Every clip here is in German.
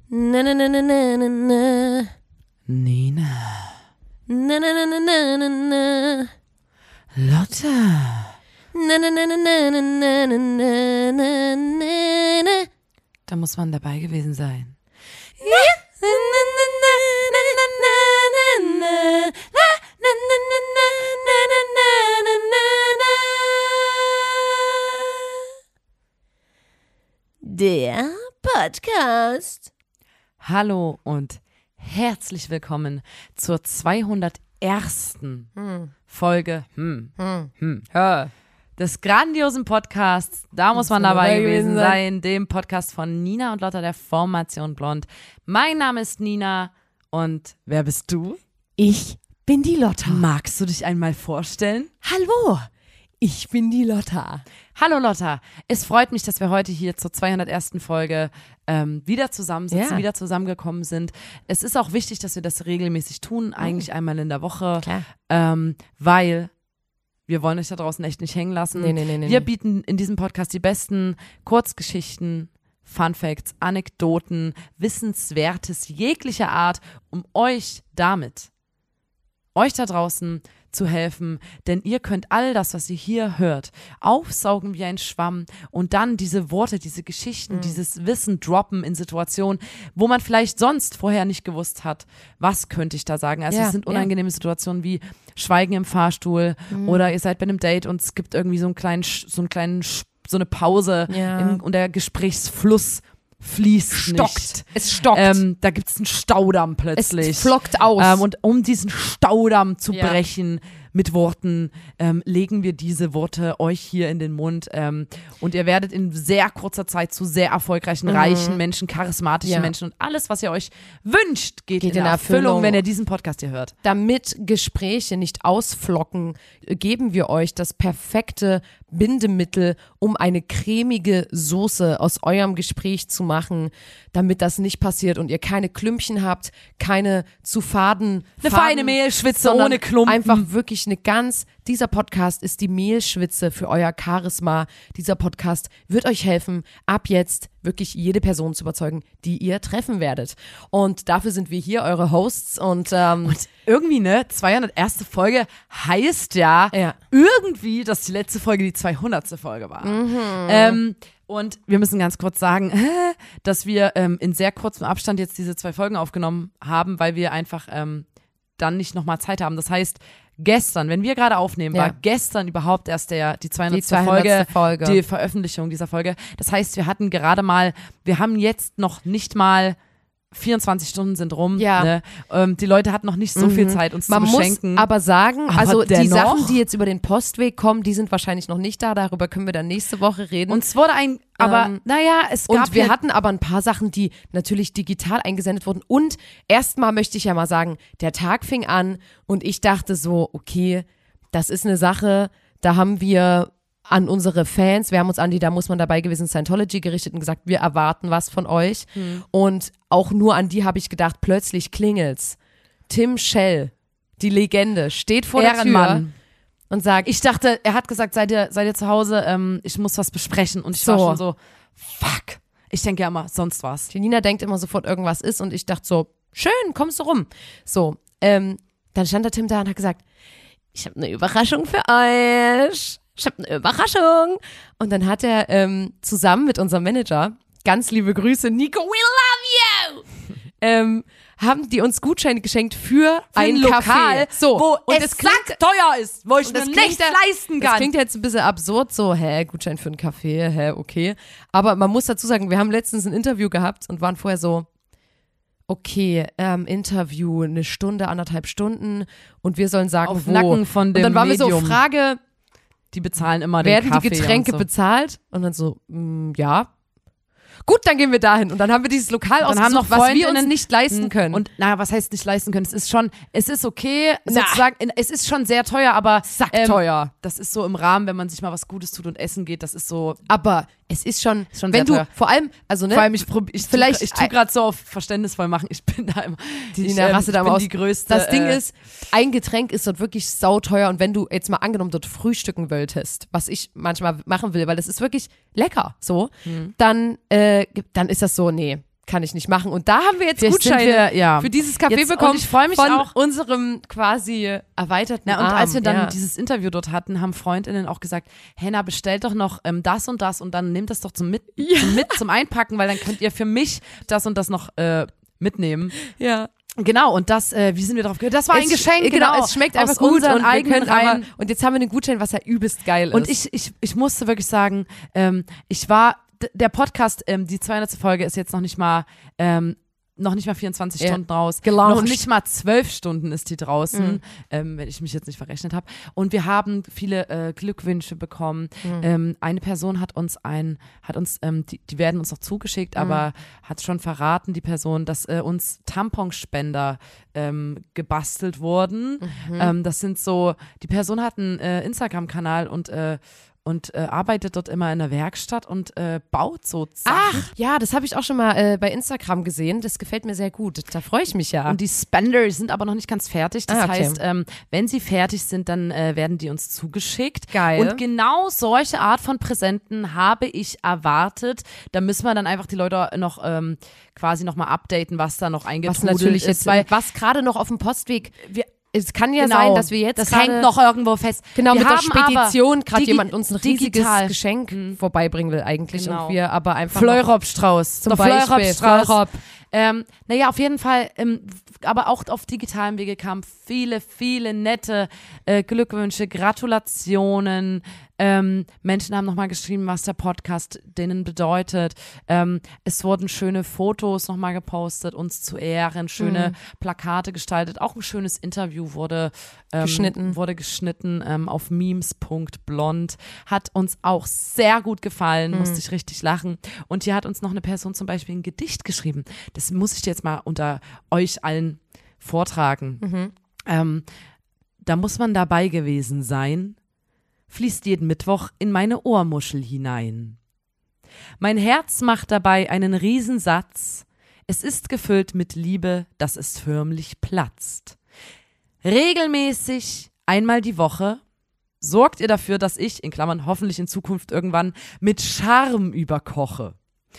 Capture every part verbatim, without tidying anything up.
Na na na na na na na. Nina. Na na na na na na na. Lotta. Na na na na na na na na na na na. Da muss man dabei gewesen sein. Ja. Na na na na na na na na na. Na na na na na na na na na. Der Podcast. Hallo und herzlich willkommen zur zweihundertersten Hm. Folge hm, Hm. hm, Ja. des grandiosen Podcasts. Da muss man dabei gewesen sein, dem Podcast von Nina und Lotta der Formation Blond. Mein Name ist Nina und wer bist du? Ich bin die Lotta. Magst du dich einmal vorstellen? Hallo, ich bin die Lotta. Hallo Lotta, es freut mich, dass wir heute hier zur zweihundertersten Folge ähm, wieder zusammensitzen, Ja. wieder zusammengekommen sind. Es ist auch wichtig, dass wir das regelmäßig tun, eigentlich einmal in der Woche, Klar. ähm, weil wir wollen euch da draußen echt nicht hängen lassen. Nee, nee, nee, nee. Wir bieten in diesem Podcast die besten Kurzgeschichten, Fun Facts, Anekdoten, Wissenswertes jeglicher Art, um euch damit, euch da draußen zu helfen, denn ihr könnt all das, was ihr hier hört, aufsaugen wie ein Schwamm und dann diese Worte, diese Geschichten, Mhm. dieses Wissen droppen in Situationen, wo man vielleicht sonst vorher nicht gewusst hat, was könnte ich da sagen. Also Ja, es sind ja. unangenehme Situationen wie Schweigen im Fahrstuhl Mhm. oder ihr seid bei einem Date und es gibt irgendwie so einen kleinen, Sch- so einen kleinen, Sch- so eine Pause Ja. in, und der Gesprächsfluss fließt Stockt. nicht. Es stockt. Ähm, da gibt es einen Staudamm plötzlich. Es flockt aus. Ähm, und um diesen Staudamm zu Ja. brechen mit Worten, ähm, legen wir diese Worte euch hier in den Mund. Ähm, und ihr werdet in sehr kurzer Zeit zu sehr erfolgreichen, reichen Menschen, charismatischen Ja. Menschen und alles, was ihr euch wünscht, geht, Geht in, in Erfüllung, Erfüllung. wenn ihr diesen Podcast hier hört. Damit Gespräche nicht ausflocken, geben wir euch das perfekte Bindemittel, um eine cremige Soße aus eurem Gespräch zu machen, damit das nicht passiert und ihr keine Klümpchen habt, keine zu faden, Eine faden, feine Mehlschwitze sondern ohne Klumpen. Einfach wirklich eine ganz, dieser Podcast ist die Mehlschwitze für euer Charisma. Dieser Podcast wird euch helfen, ab jetzt wirklich jede Person zu überzeugen, die ihr treffen werdet. Und dafür sind wir hier, eure Hosts und, ähm, Und irgendwie, ne, zweihunderterste Folge heißt ja, Ja. irgendwie, dass die letzte Folge die zweihundertste Folge war. Ähm, und wir müssen ganz kurz sagen, dass wir ähm, in sehr kurzem Abstand jetzt diese zwei Folgen aufgenommen haben, weil wir einfach ähm, dann nicht nochmal Zeit haben. Das heißt, gestern, wenn wir gerade aufnehmen, Ja. war gestern überhaupt erst der, die zweihundertste Die zweihundertste Folge, Folge. die Veröffentlichung dieser Folge. Das heißt, wir hatten gerade mal, wir haben jetzt noch nicht mal vierundzwanzig Stunden sind rum. Ja. Ne? Ähm, die Leute hatten noch nicht so viel Zeit, uns Man zu muss beschenken. aber sagen, Aber also die dennoch. Sachen, die jetzt über den Postweg kommen, die sind wahrscheinlich noch nicht da. Darüber können wir dann nächste Woche reden. Und es wurde ein, aber Ähm, naja, es gab Und wir ja, hatten aber ein paar Sachen, die natürlich digital eingesendet wurden. Und erstmal möchte ich ja mal sagen, der Tag fing an und ich dachte so, okay, das ist eine Sache, da haben wir an unsere Fans, wir haben uns an die, da muss man dabei gewesen, Scientology gerichtet und gesagt, wir erwarten was von euch. Hm. Und auch nur an die habe ich gedacht, plötzlich klingelt's. Tim Schell, die Legende, steht vor der Tür Ehrenmann. und sagt, Ich dachte, er hat gesagt, seid ihr, seid ihr zu Hause, ähm, ich muss was besprechen. Und ich So. war schon so, fuck. Ich denke ja immer, sonst was. Die Nina denkt immer sofort, irgendwas ist und ich dachte so, schön, kommst du rum. So, ähm, dann stand der Tim da und hat gesagt, ich habe eine Überraschung für euch. Ich habe eine Überraschung. Und dann hat er ähm, zusammen mit unserem Manager, ganz liebe Grüße, Nico, we love you, ähm, haben die uns Gutscheine geschenkt für, ein, Lokal, Café, so, wo und es das klingt, teuer ist, wo ich und mir das nicht klingt ja- leisten Das kann. klingt jetzt ein bisschen absurd, so, hä, Gutschein für einen Kaffee, hä, okay. Aber man muss dazu sagen, wir haben letztens ein Interview gehabt und waren vorher so, okay, ähm, Interview, eine Stunde, anderthalb Stunden und wir sollen sagen, Auf wo. Nacken von dem und dann waren wir so, Medium. Frage, Die bezahlen immer den werden Kaffee die Getränke und so. bezahlt? Und dann so, mh, ja. Gut, dann gehen wir dahin. Und dann haben wir dieses Lokal Dann ausgesucht, haben noch was wir uns Freundinnen- nicht leisten können. Und na, was heißt nicht leisten können? Es ist schon, es ist okay, Na. sozusagen, es ist schon sehr teuer, aber Sackteuer. das ist so im Rahmen, wenn man sich mal was Gutes tut und essen geht, das ist so, aber es ist schon, schon wenn du, sehr teuer. vor allem, also ne, vor allem ich, prob- ich vielleicht tu, ich tu ein- gerade so auf verständnisvoll machen, ich bin da immer, die ich, Nina ähm, rastet ich da bin immer aus. die größte. Das Ding äh, ist, ein Getränk ist dort wirklich sauteuer und wenn du jetzt mal angenommen dort frühstücken wolltest, was ich manchmal machen will, weil das ist wirklich lecker, so, Hm. dann, äh, dann ist das so, nee, kann ich nicht machen. Und da haben wir jetzt Vielleicht sind Gutscheine wir, ja. für dieses Café Jetzt- bekommen und ich freu mich von auch- unserem quasi erweiterten Na, und Arm. als wir dann ja. dieses Interview dort hatten, haben FreundInnen auch gesagt, Henna, bestellt doch noch ähm, das und das und dann nehmt das doch zum, mit, Ja. zum, mit, zum Einpacken, weil dann könnt ihr für mich das und das noch äh, mitnehmen. ja. Genau, und das, äh, wie sind wir drauf gekommen? Das war ein Es- Geschenk, genau, genau. es schmeckt aus einfach gut unseren und wir eigenen können aber, Reihen. und jetzt haben wir einen Gutschein, was ja übelst geil ist. Und ich, ich, ich musste wirklich sagen, ähm, ich war, d- der Podcast, ähm, die zweihundertste Folge ist jetzt noch nicht mal, ähm, noch nicht mal vierundzwanzig Ja. Stunden raus. Gelauncht. Noch nicht mal zwölf Stunden ist die draußen, Mhm. ähm, wenn ich mich jetzt nicht verrechnet habe. Und wir haben viele äh, Glückwünsche bekommen. Mhm. Ähm, eine Person hat uns ein, hat uns, ähm, die, die werden uns noch zugeschickt, Mhm. aber hat schon verraten, die Person, dass äh, uns Tamponspender ähm, gebastelt wurden. Mhm. Ähm, das sind so, die Person hat einen äh, Instagram-Kanal und äh, und äh, arbeitet dort immer in der Werkstatt und äh, baut so Sachen. Ach, ja, das habe ich auch schon mal äh, bei Instagram gesehen. Das gefällt mir sehr gut. Da freue ich mich ja. Und die Spender sind aber noch nicht ganz fertig. Das Ah, okay. heißt, ähm, wenn sie fertig sind, dann äh, werden die uns zugeschickt. Geil. Und genau solche Art von Präsenten habe ich erwartet. Da müssen wir dann einfach die Leute noch ähm, quasi nochmal updaten, was da noch was eingetrudelt natürlich ist. jetzt, Weil was gerade noch auf dem Postweg, wir, es kann ja genau, sein, dass wir jetzt das gerade, hängt noch irgendwo fest. genau, wir mit der haben aber Spedition gerade digi- jemand uns ein riesiges digital. Geschenk Mhm. vorbeibringen will eigentlich Genau. und wir aber einfach noch, Fleurop-Strauß. zum Der Beispiel Fleurop-Strauß. Fleurop. Ähm, naja, auf jeden Fall, ähm, aber auch auf digitalem Wege kamen viele, viele nette äh, Glückwünsche, Gratulationen. Ähm, Menschen haben nochmal geschrieben, was der Podcast denen bedeutet. Ähm, es wurden schöne Fotos nochmal gepostet, uns zu ehren, schöne Mhm. Plakate gestaltet. Auch ein schönes Interview wurde ähm, Geschnitten. wurde geschnitten ähm, auf memes Punkt blond. Hat uns auch sehr gut gefallen, Mhm. musste ich richtig lachen. Und hier hat uns noch eine Person zum Beispiel ein Gedicht geschrieben. Das muss ich dir jetzt mal unter euch allen vortragen. Mhm. Ähm, da muss man dabei gewesen sein, fließt jeden Mittwoch in meine Ohrmuschel hinein. Mein Herz macht dabei einen Riesensatz. Es ist gefüllt mit Liebe, dass es förmlich platzt. Regelmäßig, einmal die Woche, sorgt ihr dafür, dass ich, in Klammern hoffentlich in Zukunft irgendwann, mit Charme überkoche.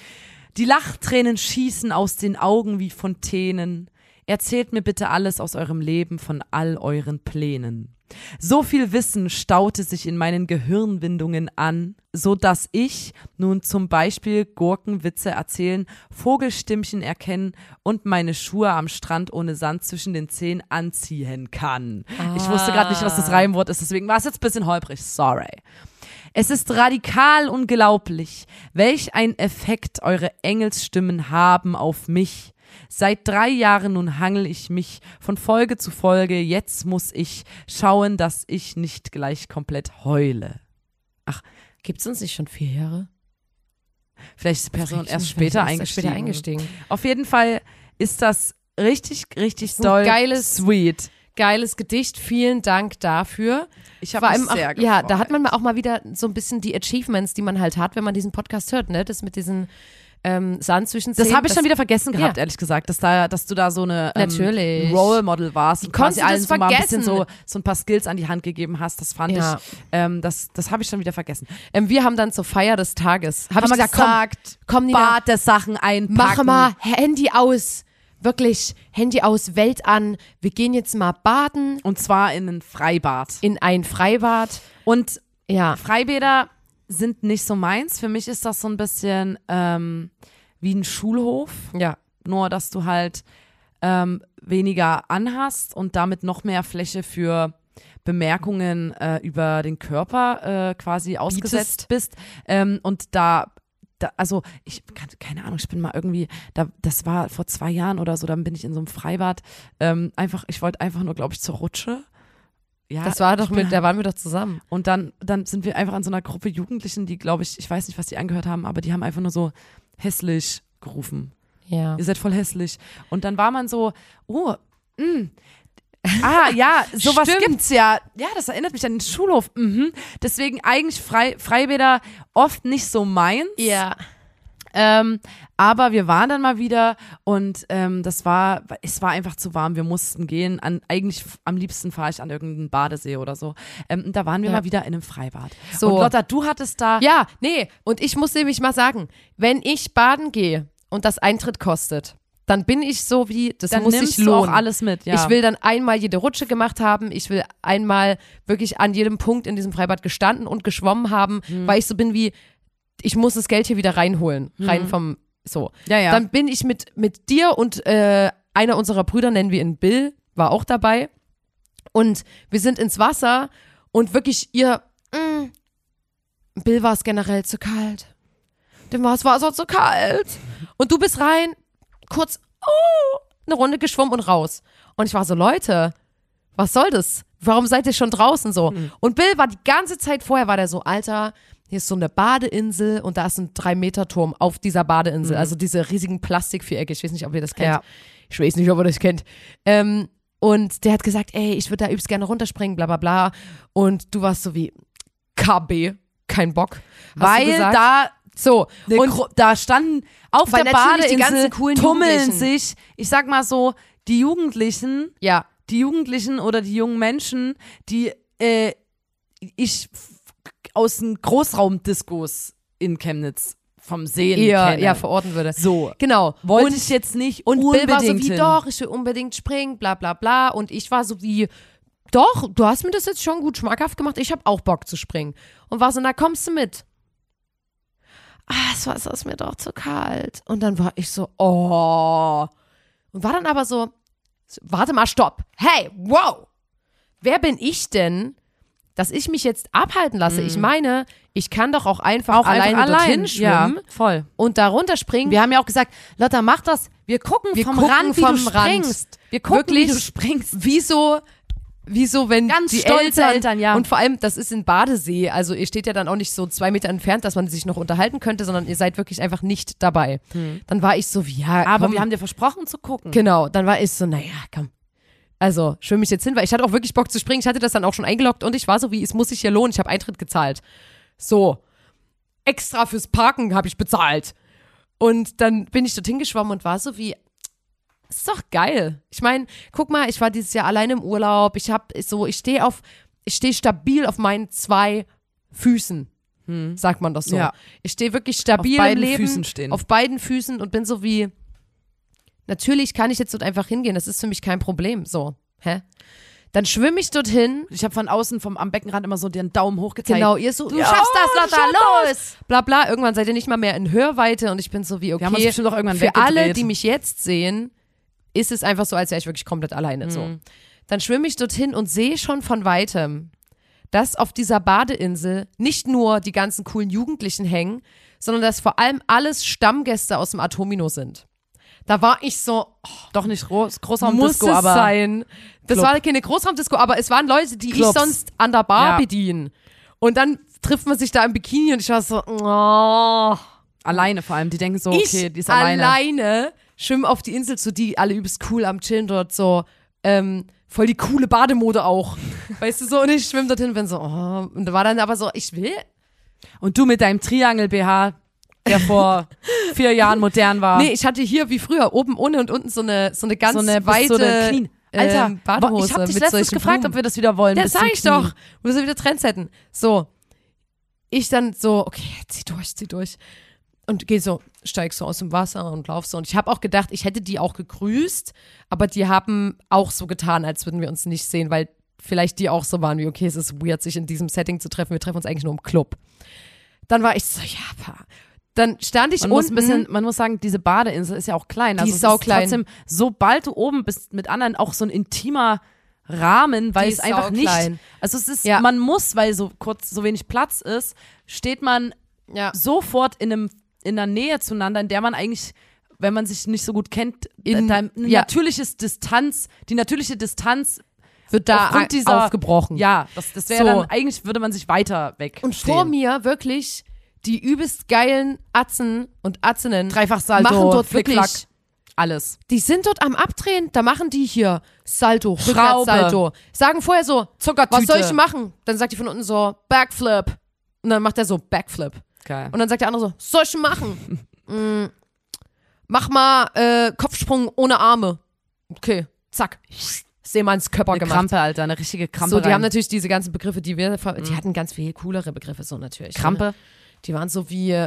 Die Lachtränen schießen aus den Augen wie Fontänen. Erzählt mir bitte alles aus eurem Leben, von all euren Plänen. So viel Wissen staute sich in meinen Gehirnwindungen an, so dass ich nun zum Beispiel Gurkenwitze erzählen, Vogelstimmchen erkennen und meine Schuhe am Strand ohne Sand zwischen den Zehen anziehen kann. Ich wusste gerade nicht, was das Reimwort ist, deswegen war es jetzt ein bisschen holprig, sorry. Es ist radikal unglaublich, welch ein Effekt eure Engelsstimmen haben auf mich. Seit drei Jahren nun hangel ich mich von Folge zu Folge, jetzt muss ich schauen, dass ich nicht gleich komplett heule. Gibt's uns nicht schon vier Jahre? Vielleicht ist die Person Vielleicht erst nicht, später vielleicht ist er eingestiegen. später eingestiegen. Auf jeden Fall ist das richtig, richtig ist ein doll geiles- sweet. Geiles Gedicht, vielen Dank dafür. Ich Vor habe allem mich auch, sehr gefreut. ja, da hat man auch mal wieder so ein bisschen die Achievements, die man halt hat, wenn man diesen Podcast hört, ne? Das mit diesen ähm, Sand zwischen Das Zähnen. habe ich schon wieder vergessen gehabt, Ja. ehrlich gesagt, dass da, dass du da so eine ähm, Natürlich. Role Model warst und konntest quasi du das allen so mal ein bisschen vergessen? so, so ein paar Skills an die Hand gegeben hast. Das fand Ja. ich, ähm, das, das habe ich schon wieder vergessen. Ähm, wir haben dann zur Feier des Tages, habe ich Haben wir gesagt, komm, gesagt, komm Nina, Badesachen einpacken. mach mal Handy aus, wirklich Handy aus, Welt an. Wir gehen jetzt mal baden Und zwar in ein Freibad. in ein Freibad. Und Ja, Freibäder sind nicht so meins. Für mich ist das so ein bisschen ähm, wie ein Schulhof. ja, Nur, dass du halt ähm, weniger anhast und damit noch mehr Fläche für Bemerkungen äh, über den Körper äh, quasi ausgesetzt bist. Ähm, und da, da, also ich, keine Ahnung, ich bin mal irgendwie, da, das war vor zwei Jahren oder so, dann bin ich in so einem Freibad, ähm, einfach, ich wollte einfach nur, glaube ich, zur Rutsche. Ja, das war doch ich bin mit, da waren wir doch zusammen. Und dann, dann sind wir einfach an so einer Gruppe Jugendlichen, die, glaube ich, ich weiß nicht, was die angehört haben, aber die haben einfach nur so hässlich gerufen. Ja. Ihr seid voll hässlich. Und dann war man so, oh, mh. Ah, ja, sowas Stimmt. gibt's ja. Ja, das erinnert mich an den Schulhof. Mhm. Deswegen eigentlich Frei, Freibäder oft nicht so meins. Ja. Ähm, aber wir waren dann mal wieder und ähm, das war, es war einfach zu warm, wir mussten gehen. An, eigentlich f- am liebsten fahre ich an irgendeinen Badesee oder so. Ähm, und da waren wir Ja. mal wieder in einem Freibad. So. Und Lotta, du hattest da, Ja, nee, und ich muss nämlich mal sagen, wenn ich baden gehe und das Eintritt kostet, dann bin ich so wie, das Dann muss nimmst sich du auch lohnen. alles mit, ja. Ich will dann einmal jede Rutsche gemacht haben, ich will einmal wirklich an jedem Punkt in diesem Freibad gestanden und geschwommen haben, Mhm. weil ich so bin wie, ich muss das Geld hier wieder reinholen, rein vom, so. Ja, ja. Dann bin ich mit, mit dir und äh, einer unserer Brüder, nennen wir ihn Bill, war auch dabei und wir sind ins Wasser und wirklich ihr, mm, Bill war es generell zu kalt. Dem war das Wasser zu kalt. Und du bist rein, kurz, oh, eine Runde geschwommen und raus. Und ich war so, Leute, was soll das? Warum seid ihr schon draußen so? Mhm. Und Bill war die ganze Zeit vorher, war der so, Alter, hier ist so eine Badeinsel und da ist ein drei Meter Turm auf dieser Badeinsel. Mhm. Also diese riesigen Plastikvierecke. Ich weiß nicht, ob ihr das kennt. Ja. Ich weiß nicht, ob ihr das kennt. Ähm, und der hat gesagt, ey, ich würde da übelst gerne runterspringen, bla bla bla. Und du warst so wie K B, kein Bock. Hast du Weil gesagt? da So, Ne, und gro- da standen auf Weil der natürlich die Badeinsel, ganzen coolen tummeln Jugendlichen. sich, ich sag mal so, die Jugendlichen, ja, die Jugendlichen oder die jungen Menschen, die äh, ich f- aus den Großraumdiskos in Chemnitz vom Sehen eher, kenne. eher verorten würde. So. Genau. Wollte und, ich jetzt nicht und unbedingt Bill war so wie, hin. doch, ich will unbedingt springen, bla bla bla. Und ich war so wie, doch, du hast mir das jetzt schon gut schmackhaft gemacht, ich habe auch Bock zu springen. Und war so, na kommst du mit? Ah, das Wasser ist mir doch zu kalt. Und dann war ich so, oh. Und war dann aber so, warte mal, stopp. Hey, wow. Wer bin ich denn, dass ich mich jetzt abhalten lasse? Ich meine, ich kann doch auch einfach Auch alleine einfach allein. dorthin schwimmen Ja, voll. und da runterspringen. Wir haben ja auch gesagt, Lotta, mach das. Wir gucken Wir vom gucken Rand, wie vom du Rand. springst. Wir gucken, Wirklich? wie du springst. Wieso, wieso, wenn Ganz die stolze Eltern, Eltern, ja. Und vor allem, das ist in Badesee, also ihr steht ja dann auch nicht so zwei Meter entfernt, dass man sich noch unterhalten könnte, sondern ihr seid wirklich einfach nicht dabei. Dann war ich so, wie, ja, Aber komm. wir haben dir versprochen zu gucken. Genau, dann war ich so, naja, komm. Also, schwimme ich jetzt hin, weil ich hatte auch wirklich Bock zu springen. Ich hatte das dann auch schon eingeloggt und ich war so wie, es muss sich hier lohnen. Ich habe Eintritt gezahlt. So. Extra fürs Parken habe ich bezahlt. Und dann bin ich dorthin geschwommen und war so wie, ist doch geil. Ich meine, guck mal, ich war dieses Jahr alleine im Urlaub. Ich habe so, ich stehe auf, ich stehe stabil auf meinen zwei Füßen. Sagt man das so. Ja. Ich stehe wirklich stabil Auf beiden im Leben. Füßen stehen. Auf beiden Füßen und bin so wie, natürlich kann ich jetzt dort einfach hingehen, das ist für mich kein Problem. So, hä? Dann schwimme ich dorthin. Ich habe von außen vom am Beckenrand immer so den Daumen hoch gezeigt. Genau, ihr so, Du schaffst das, Lotta, los! Bla bla, irgendwann seid ihr nicht mal mehr in Hörweite und ich bin so wie, okay, Wir haben uns bestimmt auch irgendwann für alle, weggedreht. die mich jetzt sehen, ist es einfach so, als wäre ich wirklich komplett alleine. Mhm. So. Dann schwimme ich dorthin und sehe schon von Weitem, dass auf dieser Badeinsel nicht nur die ganzen coolen Jugendlichen hängen, sondern dass vor allem alles Stammgäste aus dem Atomino sind. Da war ich so, oh, Doch nicht groß, muss Großraumdisco, es aber sein. Das Club. war keine Großraumdisco, aber es waren Leute, die Clubs. ich sonst an der Bar Ja. bedienen. Und dann trifft man sich da im Bikini und ich war so, oh. alleine vor allem. Die denken so, okay, ich die ist alleine. alleine schwimme auf die Insel zu, die alle übelst cool am Chillen dort so, ähm, voll die coole Bademode auch. Weißt du so, und ich schwimme dorthin und bin so, oh. Und da war dann aber so, ich will. Und du mit deinem Triangel-B H, der vor vier Jahren modern war. Nee, ich hatte hier wie früher oben ohne und unten so eine, so eine ganz so eine, weite so eine clean. Alter, ähm, Badehose ich hab dich mit letztens solchen gefragt, Blumen. ob wir das wieder wollen. Ja, bis sag zum ich Knie. doch. Wir müssen wieder Trends hätten. So. Ich dann so, okay, zieh durch, zieh durch. Und geh so, steig so aus dem Wasser und lauf so. Und ich habe auch gedacht, ich hätte die auch gegrüßt, aber die haben auch so getan, als würden wir uns nicht sehen, weil vielleicht die auch so waren wie, okay, es ist weird, sich in diesem Setting zu treffen. Wir treffen uns eigentlich nur im Club. Dann war ich so, ja, pa. Dann stand ich Man unten. muss, ein bisschen, man muss sagen, diese Badeinsel ist ja auch klein. Die Also ist es sauklein. Trotzdem, sobald du oben bist mit anderen, auch so ein intimer Rahmen, weil Die es ist einfach nicht, sauklein. also es ist, Ja. man muss, weil so kurz, so wenig Platz ist, steht man ja. sofort in einem, in einer Nähe zueinander, in der man eigentlich, wenn man sich nicht so gut kennt, In- da, ein ja. natürliches Distanz, die natürliche Distanz Wird da aufgrund dieser, aufgebrochen. ja, das, das wäre So. dann, eigentlich würde man sich weiter weg Und stehen. vor mir wirklich die übelst geilen Atzen und Atzinnen Dreifach Salto, machen dort Flickflack, wirklich, alles. die sind dort am Abdrehen, da machen die hier Salto, Schraube. Rückwärtssalto, sagen vorher so, Zuckertüte. was soll ich machen? Dann sagt die von unten so, Backflip. Und dann macht er so, Backflip. Geil. Und dann sagt der andere so, was soll ich machen? mm, mach mal äh, Kopfsprung ohne Arme. Okay, zack. Seemanns Körper Eine gemacht. Krampe, Alter, eine richtige Krampe. So, die rein. haben natürlich diese ganzen Begriffe, die wir, ver- die hatten ganz viel coolere Begriffe so natürlich. Krampe. Die waren so wie,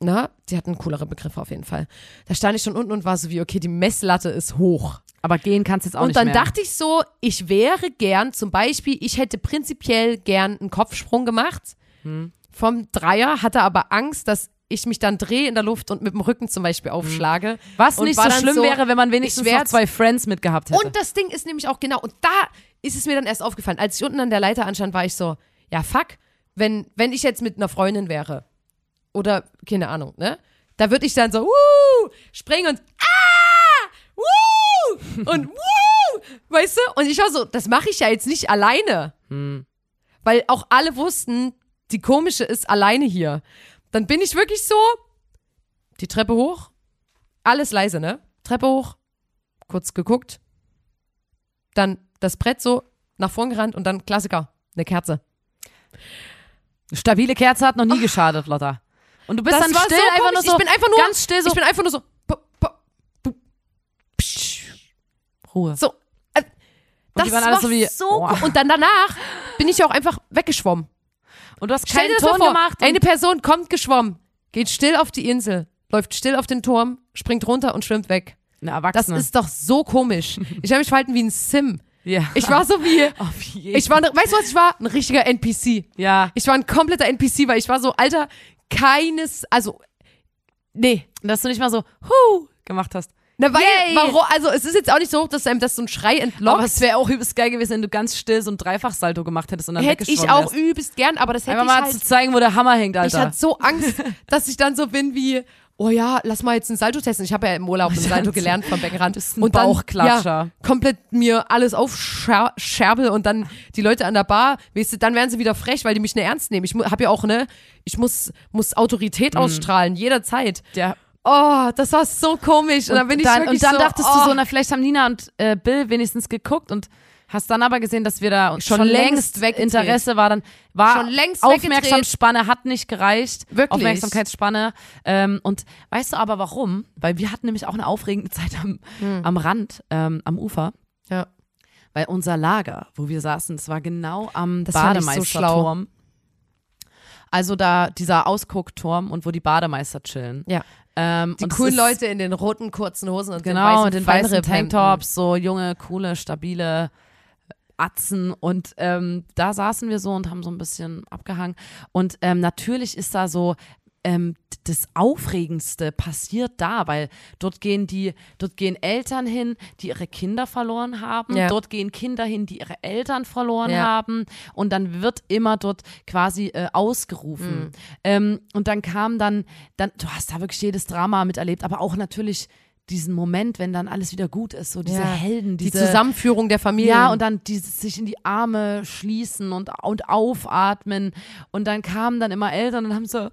na, die hatten coolere Begriffe auf jeden Fall. Da stand ich schon unten und war so wie, okay, die Messlatte ist hoch. Aber gehen kannst jetzt auch und nicht dann mehr. dachte ich so, ich wäre gern, zum Beispiel, ich hätte prinzipiell gern einen Kopfsprung gemacht Hm. vom Dreier, hatte aber Angst, dass ich mich dann drehe in der Luft und mit dem Rücken zum Beispiel aufschlage. Was und nicht war so dann schlimm so, wäre, wenn man wenigstens ich wär noch zwei Friends mitgehabt hätte. Und das Ding ist nämlich auch genau, und da ist es mir dann erst aufgefallen, als ich unten an der Leiter anstand, war ich so, ja fuck, wenn, wenn ich jetzt mit einer Freundin wäre oder, keine Ahnung, ne, da würde ich dann so, wuh, springen und ah, wuh, und wuh, weißt du, und ich war so, das mache ich ja jetzt nicht alleine, Hm. weil auch alle wussten, die komische ist alleine hier. Dann bin ich wirklich so, die Treppe hoch, alles leise, ne, Treppe hoch, kurz geguckt, dann das Brett so nach vorn gerannt und dann Klassiker, eine Kerze. Stabile Kerze hat noch nie geschadet, Lotta. Und du bist Das dann war still, so einfach komisch. nur so, ich bin einfach nur, ganz still so, ich bin einfach nur so, pu- pu- pu- psch. Ruhe. so. Äh, das die waren war alle so wie, so oh. cool. Und dann danach bin ich auch einfach weggeschwommen. Und du hast Stell dir keinen das mal Ton vor, gemacht. eine Und Person kommt geschwommen, geht still auf die Insel, läuft still auf den Turm, springt runter und schwimmt weg. eine Das Erwachsene. ist doch so komisch. Ich habe mich verhalten wie ein Sim. ja. Ich war so wie, Auf jeden ich war, ne- weißt du was ich war? Ein richtiger N P C. Ja. Ich war ein kompletter N P C, weil ich war so, Alter, keines, also, nee. Dass du nicht mal so, hu, gemacht hast. Na, weil, Yay! warum, also es ist jetzt auch nicht so hoch, dass einem das so ein Schrei entlockt. Aber es wäre auch übelst geil gewesen, wenn du ganz still so ein Dreifachsalto gemacht hättest und dann Hätte ich weggeschwommen auch wärst. übelst gern, aber das hätte Einfach ich mal halt, zu zeigen, wo der Hammer hängt, ich Alter. hatte so Angst, dass ich dann so bin wie, oh ja, lass mal jetzt einen Salto testen. Ich habe ja im Urlaub einen Salto gelernt vom Beckenrand. bist ein und dann, Bauchklatscher. Ja, komplett mir alles aufscherbel und dann die Leute an der Bar, weißt du, dann werden sie wieder frech, weil die mich nicht ernst nehmen. Ich habe ja auch, ne, ich muss, muss Autorität ausstrahlen, jederzeit. Der Oh, das war so komisch. Und, dann bin ich dann, wirklich und dann so, dachtest oh. du so, na, vielleicht haben Nina und äh, Bill wenigstens geguckt und hast dann aber gesehen, dass wir da Schon schon, längst längst weggedreht. Interesse war. Dann war Schon längst Aufmerksamkeitsspanne hat nicht gereicht. Wirklich? Aufmerksamkeitsspanne. Ähm, und weißt du aber warum? Weil wir hatten nämlich auch eine aufregende Zeit am, am Rand, ähm, am Ufer. Ja. Weil unser Lager, wo wir saßen, das war genau am Das fand ich so Bademeisterturm. Also da dieser Ausguckturm und wo die Bademeister chillen. Ja. Ähm, Die und es coolen ist- Leute in den roten kurzen Hosen und Genau, den mit den weißen, weißen Feinripp-Hemden. Tanktops, so junge, coole, stabile Atzen. Und ähm, da saßen wir so und haben so ein bisschen abgehangen. Und ähm, natürlich ist da so ähm, das Aufregendste passiert da, weil dort gehen die, dort gehen Eltern hin, die ihre Kinder verloren haben. Ja. Dort gehen Kinder hin, die ihre Eltern verloren Ja. haben. Und dann wird immer dort quasi äh, ausgerufen. Mhm. Ähm, und dann kam dann, dann, du hast da wirklich jedes Drama miterlebt, aber auch natürlich diesen Moment, wenn dann alles wieder gut ist, so diese Ja. Helden, Die diese Zusammenführung der Familie. ja, und dann dieses sich in die Arme schließen und, und aufatmen. Und dann kamen dann immer Eltern und haben so,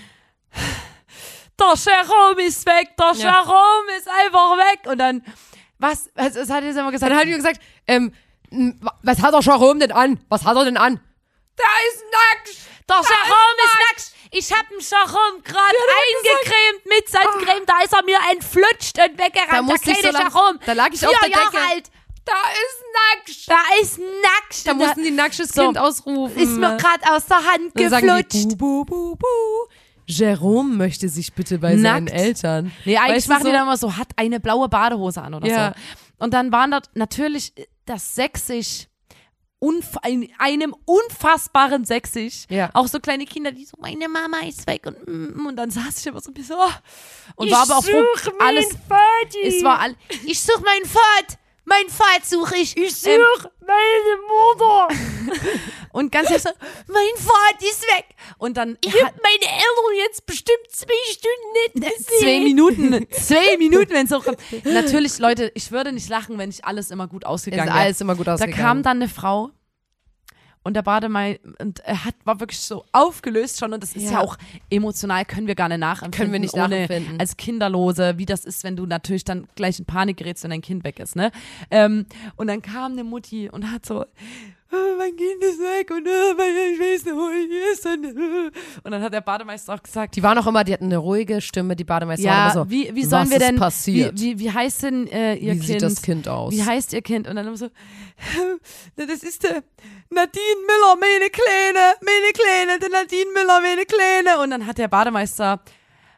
der Jerome ist weg, der Ja. Jerome ist einfach weg. Und dann, was, was, was hat er jetzt immer gesagt? Dann hat er gesagt, ähm, m, was hat der Jerome denn an? Was hat er denn an? Der ist nackt! Der Jerome ist nackt. Ich hab den Jerome gerade eingecremt mit Sandcreme. Da ist er mir entflutscht und Da weggerannt. musste Der ich so kleine lang- Jerome. da lag ich Vier auf der Jahre Decke. alt. Da ist nackt! Da ist nackt. Da mussten die nacktes So. Kind ausrufen. Ist mir gerade aus der Hand Dann sagen geflutscht. die, bu, bu, bu, bu. Jerome möchte sich bitte bei seinen Nackt. Eltern. Nee, eigentlich Weißt du, machen so- die dann immer so, hat eine blaue Badehose an oder Ja. so. Und dann waren dort natürlich das Sächsisch, unf in einem unfassbaren Sächsisch. Ja. Auch so kleine Kinder, die so, meine Mama ist weg und mm, und dann saß ich immer so ein bisschen, oh. Und war aber auch froh, alles, es war all, ich such meinen Vater, mein Vater suche ich. Ich such ähm, meine Mutter. Und ganz ehrlich so, mein Vater ist weg. Und dann Ich hab meine Eltern jetzt bestimmt zwei Stunden nicht gesehen. Zwei Minuten, zwei Minuten, wenn es hochkommt. Natürlich, Leute, ich würde nicht lachen, wenn nicht alles immer gut Ist ausgegangen wäre. alles immer gut Da ausgegangen. kam dann eine Frau und der Bademeister und er hat, war wirklich so aufgelöst schon und das ist ja, Ja. auch emotional, können wir gar nicht nachempfinden. Können wir nicht ohne, nachempfinden. Als Kinderlose, wie das ist, wenn du natürlich dann gleich in Panik gerätst, wenn dein Kind weg ist, ne? Ähm, und dann kam eine Mutti und hat so, oh, mein Kind ist weg und oh, ich weiß nicht, wo ich ist. Und, oh. und dann hat der Bademeister auch gesagt, Die waren auch immer, die hatten eine ruhige Stimme, die Bademeister waren ja, immer so, wie, wie sollen was wir ist denn, passiert? Wie, wie, wie heißt denn äh, ihr Wie Kind? sieht das Kind aus? Wie heißt ihr Kind? Und dann immer so, na, das ist der Nadine Müller, meine Kleine, meine Kleine, der Nadine Müller, meine Kleine. Und dann hat der Bademeister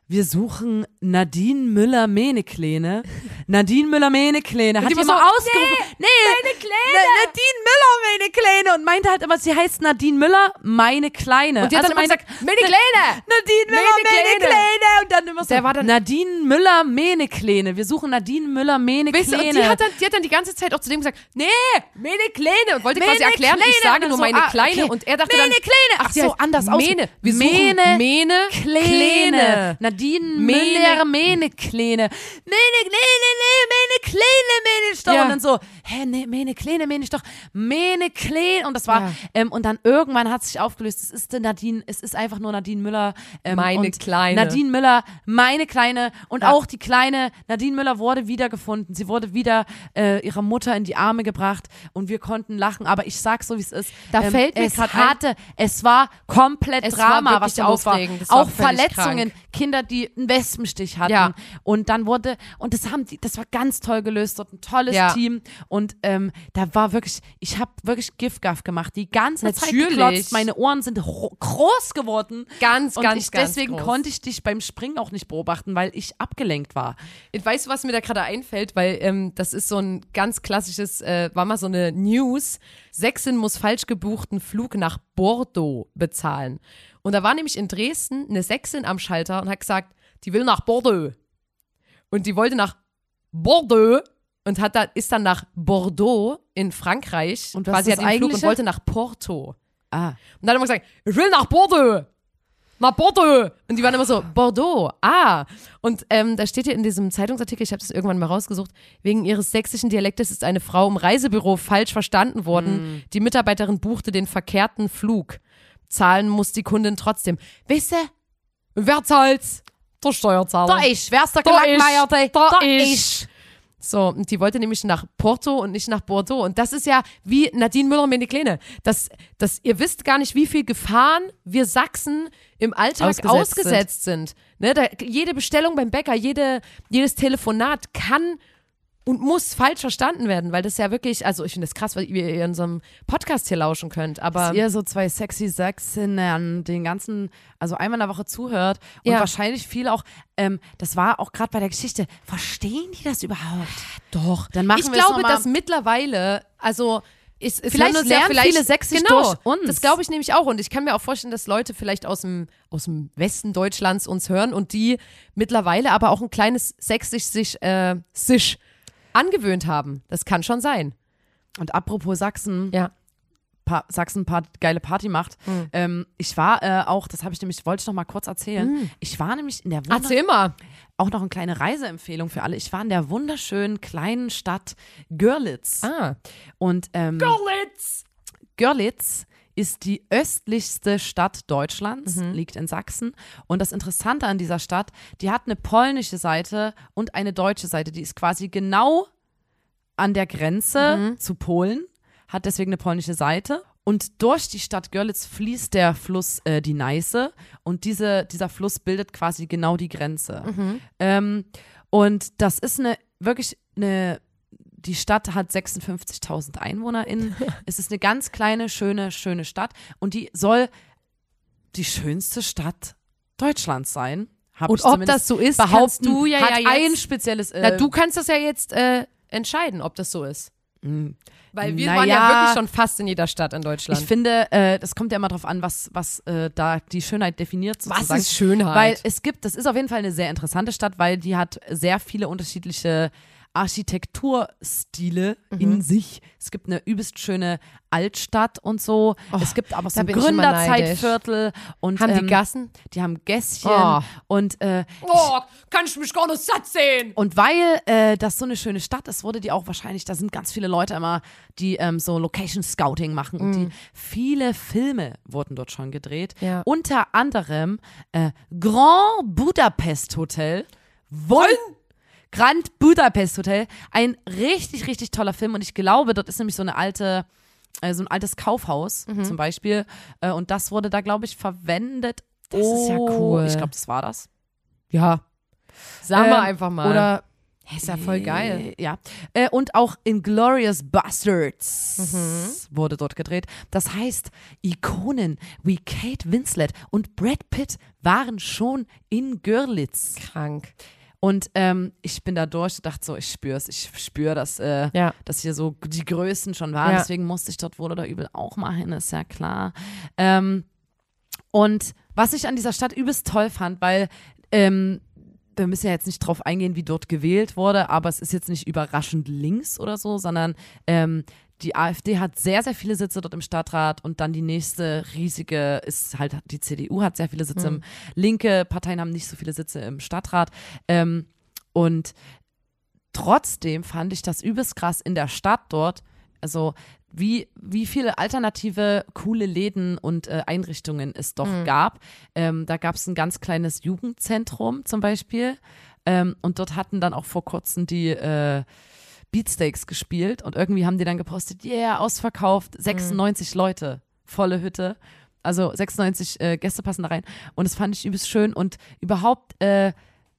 wir suchen Nadine Müller-Menekleene. Nadine Müller-Menekleene hat die die immer mal so, ausgerufen. Nee, meine Kleine. Na, Nadine Müller-Menekleene. Und meinte halt immer, sie heißt Nadine Müller, meine Kleine. Und die hat also dann immer meine, gesagt, meine Kleine. Nadine Müller-Menekleene. Und dann immer so, Der war dann- Nadine Müller-Menekleene. Wir suchen Nadine Müller-Menekleene. Weißt du, und die hat, dann, die hat dann die ganze Zeit auch zu dem gesagt, nee, meine Kleine. Und wollte quasi Meine erklären, ich Kleine. sage Und nur so, meine ah, Kleine. okay. Und er dachte Meine dann, Kleine. Ach sie so, heißt anders aus. Mene. Wir suchen Mene Mene Kleine. Nadine Mene- Müller, Mene Kleine. Mene Kleine, nee, Mene Kleine, Mene ist doch. Ja. Und dann so, hä, nee, Mene Kleine, Mene ist doch. Mene Kleine. Und das war, Ja. ähm, und dann irgendwann hat sich aufgelöst, es ist die Nadine, es ist einfach nur Nadine Müller. Ähm, Meine und Kleine. Nadine Müller, meine Kleine. Und Ja. auch die kleine Nadine Müller wurde wiedergefunden. Sie wurde wieder äh, ihrer Mutter in die Arme gebracht und wir konnten lachen. Aber ich sag so, wie es ist. Da fällt mir es grad ein- hatte, es war komplett Es war Drama, wirklich was da los war. aufregend. Das war Auch völlig Verletzungen, krank. Kinder, die einen Wespenstich hatten. Ja. Und dann wurde, und das haben die, das war ganz toll gelöst, dort ein tolles Ja. Team. Und ähm, da war wirklich, ich habe wirklich Giftgaff gemacht. Die ganze Zeit Natürlich. geklotzt. Meine Ohren sind ro- groß geworden. Ganz, und ganz, ich, ganz deswegen groß. konnte ich dich beim Springen auch nicht beobachten, weil ich abgelenkt war. Und weißt du, was mir da gerade einfällt? Weil ähm, das ist so ein ganz klassisches, äh, war mal so eine News. Sächsin muss falsch gebuchten Flug nach Bordeaux bezahlen. Und da war nämlich in Dresden eine Sächsin am Schalter und hat gesagt, die will nach Bordeaux. Und die wollte nach Bordeaux und hat da, ist dann nach Bordeaux in Frankreich. Und was quasi ist hat das den Flug und Eigentliche? wollte nach Porto. Ah. Und dann hat er immer gesagt, ich will nach Bordeaux. Nach Bordeaux. Und die waren immer so, Bordeaux, ah. Und ähm, da steht hier in diesem Zeitungsartikel, ich habe das irgendwann mal rausgesucht, wegen ihres sächsischen Dialektes ist eine Frau im Reisebüro falsch verstanden worden. Die Mitarbeiterin buchte den verkehrten Flug. Zahlen muss die Kundin trotzdem. Weißt du, wer zahlt's? Der Steuerzahler. Da ich, wer ist der Da Gelackmeierte? ich, da Da ich. ich. So, und die wollte nämlich nach Porto und nicht nach Bordeaux. Und das ist ja wie Nadine Müller-Menekleene. Das, das, ihr wisst gar nicht, wie viel Gefahren wir Sachsen im Alltag Ausgesetzt ausgesetzt, sind. Ne, da, jede Bestellung beim Bäcker, jede, jedes Telefonat kann und muss falsch verstanden werden, weil das ja wirklich, also ich finde das krass, weil ihr in unserem Podcast hier lauschen könnt, aber Dass ihr so zwei sexy Sächsinnen den ganzen, also einmal in der Woche zuhört und Ja. wahrscheinlich viel auch, ähm, das war auch gerade bei der Geschichte, verstehen die das überhaupt? doch. Dann machen ich wir es glaube, noch mal. dass mittlerweile, also es, es Vielleicht hören uns ja lernen vielleicht, viele Sächsisch genau, durch uns. Das glaube ich nämlich auch. Und ich kann mir auch vorstellen, dass Leute vielleicht aus dem, aus dem Westen Deutschlands uns hören und die mittlerweile aber auch ein kleines Sächsisch sich, äh, sich angewöhnt haben. Das kann schon sein. Und apropos Sachsen, Ja. pa Sachsen part geile Party macht. Mhm. Ähm, ich war äh, auch, das habe ich nämlich, wollte ich noch mal kurz erzählen. Mhm. Ich war nämlich in der Wunder Erzähl mal. auch noch eine kleine Reiseempfehlung für alle. Ich war in der wunderschönen kleinen Stadt Görlitz. Ah. Und ähm, Görlitz. Görlitz ist die östlichste Stadt Deutschlands, Mhm. liegt in Sachsen. Und das Interessante an dieser Stadt, die hat eine polnische Seite und eine deutsche Seite. Die ist quasi genau an der Grenze Mhm. zu Polen, hat deswegen eine polnische Seite. Und durch die Stadt Görlitz fließt der Fluss äh, die Neiße. Und diese, dieser Fluss bildet quasi genau die Grenze. Mhm. Ähm, und das ist eine wirklich eine, die Stadt hat sechsundfünfzigtausend EinwohnerInnen. Es ist eine ganz kleine, schöne, schöne Stadt und die soll die schönste Stadt Deutschlands sein. Hab Und ich ob zumindest das so ist, behaupten, kannst du ja, hat ja ein jetzt. spezielles äh, Na, du kannst das ja jetzt äh, entscheiden, ob das so ist. mh. Weil wir Naja. waren ja wirklich schon fast in jeder Stadt in Deutschland. Ich finde, äh, das kommt ja immer drauf an, was, was äh, da die Schönheit definiert sozusagen. Was ist Schönheit? Weil es gibt, das ist auf jeden Fall eine sehr interessante Stadt, weil die hat sehr viele unterschiedliche Architekturstile Mhm. in sich. Es gibt eine übelst schöne Altstadt und so. Oh, es gibt aber so da ein bin ich immer Gründerzeitviertel und Haben ähm, die Gassen? die haben Gässchen Oh. und äh, Oh, kann ich mich gar nicht satt sehen. und weil äh, das so eine schöne Stadt ist, wurde die auch wahrscheinlich, da sind ganz viele Leute immer, die ähm, so Location Scouting machen und die viele Filme wurden dort schon gedreht. Ja. Unter anderem äh, Grand Budapest Hotel. Wollen Grand Budapest Hotel. Ein richtig, richtig toller Film und ich glaube, dort ist nämlich so eine alte, äh, so ein altes Kaufhaus zum Beispiel äh, und das wurde da, glaube ich, verwendet. Das ist ja Oh, cool. Ich glaube, das war das. Ja. Sagen wir Ähm, einfach mal. Oder Ist ja voll geil. Äh, ja. Äh, und auch Inglourious Basterds mhm. wurde dort gedreht. Das heißt, Ikonen wie Kate Winslet und Brad Pitt waren schon in Görlitz. Krank. Und ähm, ich bin da durch und dachte so, ich spüre es, ich spüre, dass, äh, ja. dass hier so die Größen schon waren. Ja. Deswegen musste ich dort wohl oder übel auch mal hin, ist ja klar. Ähm, und was ich an dieser Stadt übelst toll fand, weil ähm, wir müssen ja jetzt nicht drauf eingehen, wie dort gewählt wurde, aber es ist jetzt nicht überraschend links oder so, sondern ähm, die AfD hat sehr, sehr viele Sitze dort im Stadtrat und dann die nächste riesige ist halt, die C D U hat sehr viele Sitze mhm. im, linke Parteien haben nicht so viele Sitze im Stadtrat ähm, und trotzdem fand ich das übelst krass in der Stadt dort, also wie, wie viele alternative, coole Läden und äh, Einrichtungen es doch mhm. gab. Ähm, da gab es ein ganz kleines Jugendzentrum zum Beispiel ähm, und dort hatten dann auch vor kurzem die äh, Beatsteaks gespielt und irgendwie haben die dann gepostet, yeah, ausverkauft, sechsundneunzig mhm. Leute, volle Hütte, also sechsundneunzig äh, Gäste passen da rein und das fand ich übelst schön und überhaupt äh,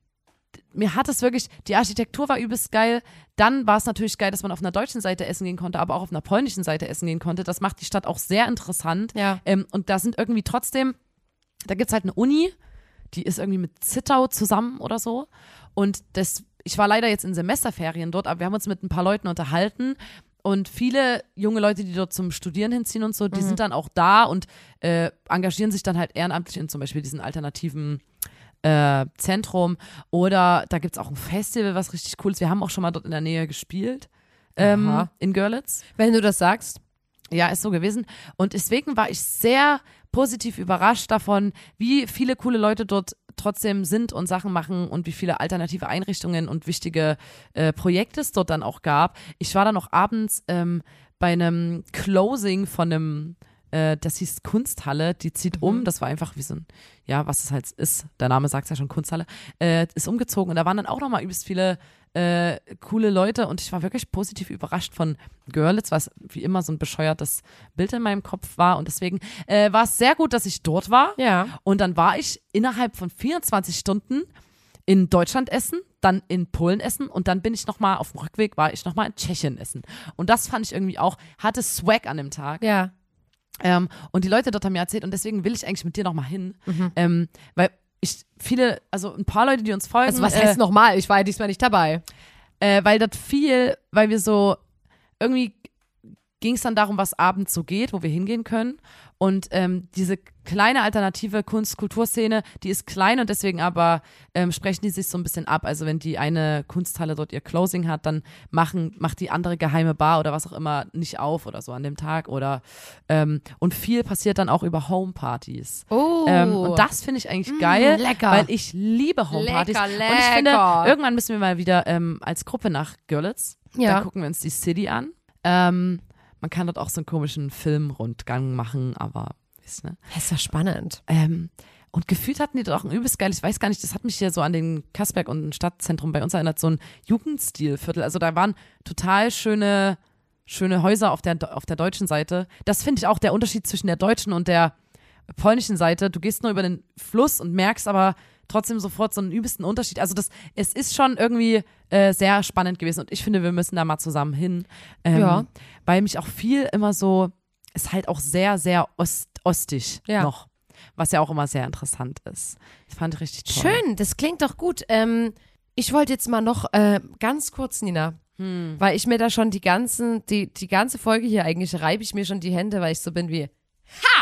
mir hat es wirklich, die Architektur war übelst geil. Dann war es natürlich geil, dass man auf einer deutschen Seite essen gehen konnte, aber auch auf einer polnischen Seite essen gehen konnte. Das macht die Stadt auch sehr interessant. Ja. Ähm, und da sind irgendwie trotzdem, da gibt es halt eine Uni, die ist irgendwie mit Zittau zusammen oder so. Und das, ich war leider jetzt in Semesterferien dort, aber wir haben uns mit ein paar Leuten unterhalten. Und viele junge Leute, die dort zum Studieren hinziehen und so, die mhm. sind dann auch da und äh, engagieren sich dann halt ehrenamtlich in zum Beispiel diesen alternativen Äh, Zentrum oder da gibt es auch ein Festival, was richtig cool ist. Wir haben auch schon mal dort in der Nähe gespielt, ähm, in Görlitz. Wenn du das sagst. Ja, ist so gewesen. Und deswegen war ich sehr positiv überrascht davon, wie viele coole Leute dort trotzdem sind und Sachen machen und wie viele alternative Einrichtungen und wichtige äh, Projekte es dort dann auch gab. Ich war dann noch abends ähm, bei einem Closing von einem Äh, das hieß Kunsthalle, die zieht mhm. um, das war einfach wie so ein, ja, was es halt ist, der Name sagt es ja schon, Kunsthalle, äh, ist umgezogen und da waren dann auch nochmal übelst viele äh, coole Leute und ich war wirklich positiv überrascht von Görlitz, was wie immer so ein bescheuertes Bild in meinem Kopf war und deswegen äh, war es sehr gut, dass ich dort war ja. und dann war ich innerhalb von vierundzwanzig Stunden in Deutschland essen, dann in Polen essen und dann bin ich nochmal, auf dem Rückweg war ich nochmal in Tschechien essen und das fand ich irgendwie auch, hatte Swag an dem Tag. Ja. Ähm, und die Leute dort haben mir erzählt und deswegen will ich eigentlich mit dir nochmal hin, mhm. ähm, weil ich viele, also ein paar Leute, die uns folgen. Also was heißt äh, nochmal? Ich war ja diesmal nicht dabei. Äh, weil das viel, weil wir so, irgendwie ging es dann darum, was abends so geht, wo wir hingehen können und ähm, diese kleine alternative Kunst-Kulturszene, die ist klein und deswegen aber ähm, sprechen die sich so ein bisschen ab. Also wenn die eine Kunsthalle dort ihr Closing hat, dann machen, macht die andere geheime Bar oder was auch immer nicht auf oder so an dem Tag oder ähm, und viel passiert dann auch über Homepartys. Oh. Ähm, und das finde ich eigentlich geil, mm, lecker. weil ich liebe Homepartys. Lecker, lecker. Und ich finde, irgendwann müssen wir mal wieder ähm, als Gruppe nach Görlitz. Ja. Dann gucken wir uns die City an. Ähm, man kann dort auch so einen komischen Filmrundgang machen, aber ist, ne? Das ist ja spannend. Ähm, und gefühlt hatten die dort auch ein übelst geiles, ich weiß gar nicht, das hat mich hier so an den Kasberg und ein Stadtzentrum bei uns erinnert, so ein Jugendstilviertel. Also da waren total schöne, schöne Häuser auf der, auf der deutschen Seite. Das finde ich auch der Unterschied zwischen der deutschen und der polnischen Seite. Du gehst nur über den Fluss und merkst aber trotzdem sofort so einen übelsten Unterschied. Also das, es ist schon irgendwie äh, sehr spannend gewesen und ich finde, wir müssen da mal zusammen hin. Ähm, ja. Weil mich auch viel immer so, ist halt auch sehr, sehr ost, ostig ja. noch. Was ja auch immer sehr interessant ist. Das fand ich richtig toll. Schön, das klingt doch gut. Ähm, ich wollte jetzt mal noch äh, ganz kurz, Nina, hm. weil ich mir da schon die ganzen, die, die ganze Folge hier eigentlich reibe ich mir schon die Hände, weil ich so bin wie, ha!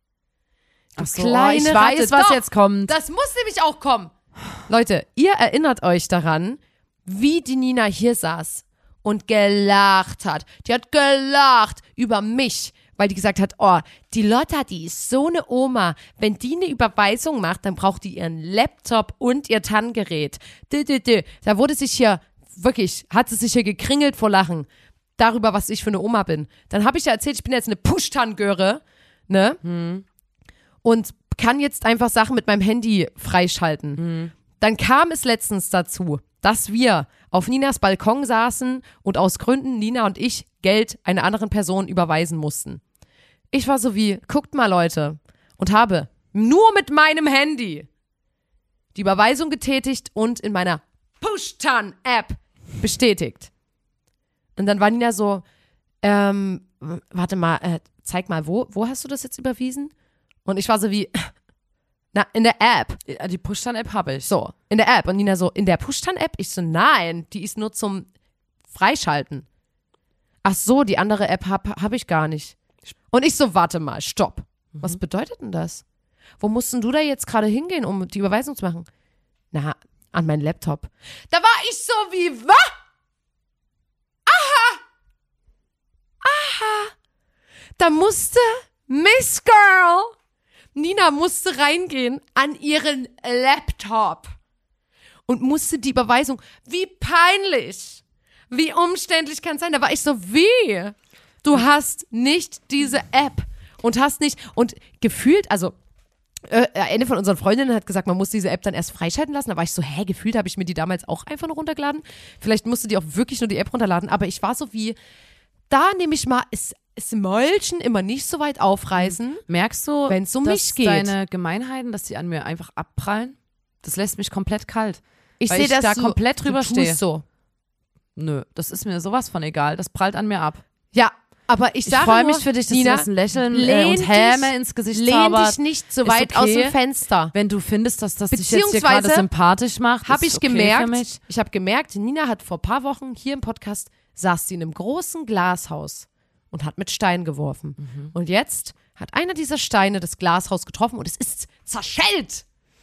Ach so, kleine ich weiß, Ratte. was Doch, jetzt kommt. Das muss nämlich auch kommen. Leute, ihr erinnert euch daran, wie die Nina hier saß und gelacht hat. Die hat gelacht über mich, weil die gesagt hat, oh, die Lotta, die ist so eine Oma. Wenn die eine Überweisung macht, dann braucht die ihren Laptop und ihr TAN-Gerät. Dö, dö, dö. Da wurde sich hier, wirklich, hat sie sich hier gekringelt vor Lachen darüber, was ich für eine Oma bin. Dann habe ich ja erzählt, ich bin jetzt eine Push-TAN-Göre, ne? Hm. Und kann jetzt einfach Sachen mit meinem Handy freischalten. Mhm. Dann kam es letztens dazu, dass wir auf Ninas Balkon saßen und aus Gründen Nina und ich Geld einer anderen Person überweisen mussten. Ich war so wie, guckt mal Leute, und habe nur mit meinem Handy die Überweisung getätigt und in meiner Push-Tan-App bestätigt. Und dann war Nina so, ähm, warte mal, äh, zeig mal, wo, wo hast du das jetzt überwiesen? Und ich war so wie, na, in der App. Die Push-Dann-App habe ich. So, in der App. Und Nina so, in der Push-Dann-App? Ich so, nein, die ist nur zum Freischalten. Ach so, die andere App habe hab ich gar nicht. Und ich so, warte mal, stopp. Mhm. Was bedeutet denn das? Wo mussten du da jetzt gerade hingehen, um die Überweisung zu machen? Na, an meinen Laptop. Da war ich so wie, was? Aha. Aha. Da musste Miss Girl, Nina musste reingehen an ihren Laptop und musste die Überweisung, wie peinlich, wie umständlich kann es sein? Da war ich so, wie? Du hast nicht diese App und hast nicht, und gefühlt, also äh, eine von unseren Freundinnen hat gesagt, man muss diese App dann erst freischalten lassen. Da war ich so, hä, gefühlt habe ich mir die damals auch einfach nur runtergeladen. Vielleicht musste die auch wirklich nur die App runterladen, aber ich war so wie, da nehme ich mal, es das Mäulchen immer nicht so weit aufreißen. Merkst du, wenn's um dass mich geht. deine Gemeinheiten, dass die an mir einfach abprallen? Das lässt mich komplett kalt. Ich weil sehe, ich dass da du, komplett drüber du tust stehe. so. Nö, das ist mir sowas von egal. Das prallt an mir ab. Ja, aber ich Ich sage freue nur, mich für dich, dass Nina, dir das ein Lächeln äh, lehn und Häme dich- ins Gesicht lehn zaubert. dich nicht so Ist weit aus okay. dem Fenster. Wenn du findest, dass das dich jetzt hier Beziehungsweise gerade sympathisch macht, Habe ist ich okay für gemerkt, mich. ich habe gemerkt, Nina hat vor ein paar Wochen hier im Podcast, saß sie in einem großen Glashaus und hat mit Steinen geworfen. Mhm. Und jetzt hat einer dieser Steine das Glashaus getroffen und es ist zerschellt.